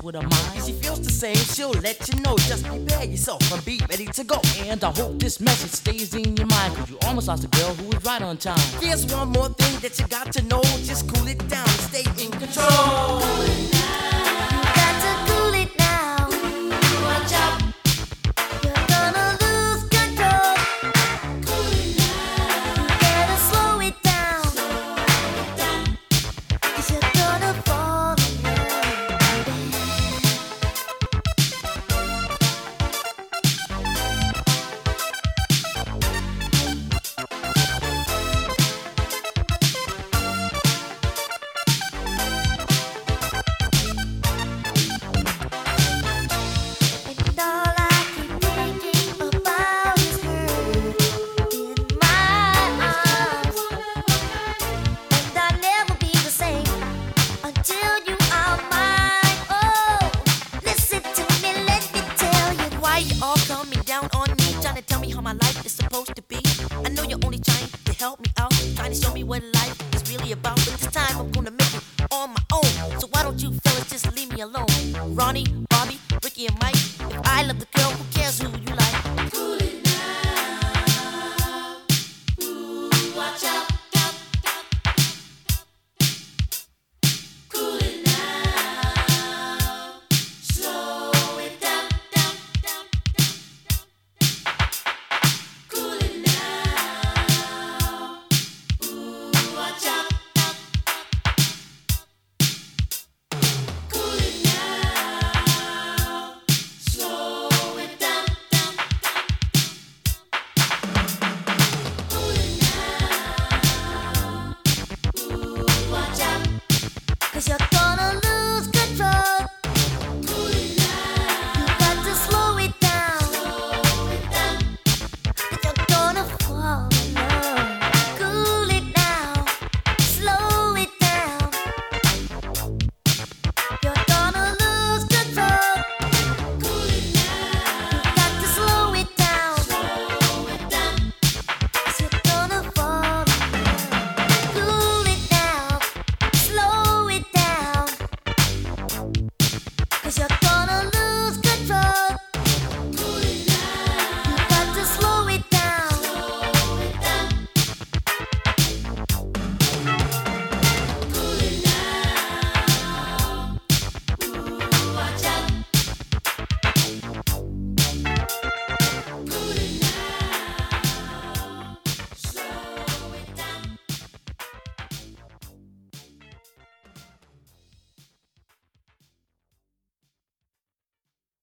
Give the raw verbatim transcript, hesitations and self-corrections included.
with her mind. If she feels the same, she'll let you know. Just prepare yourself and be ready to go. And I hope this message stays in your mind, cause you almost lost a girl who was right on time. There's one more thing that you got to know. Just cool it down and stay in control. Cool it down. Got to cool it now. Watch out. You're gonna lose control. Cool it down. Better slow it down. Slow it down. Cause you're gonna fall in love, baby. And all I keep thinking about is her in my arms. And I'll never be the same until you are mine. Oh, listen to me, let me tell you why you all coming down on me, trying to tell me how my life is supposed to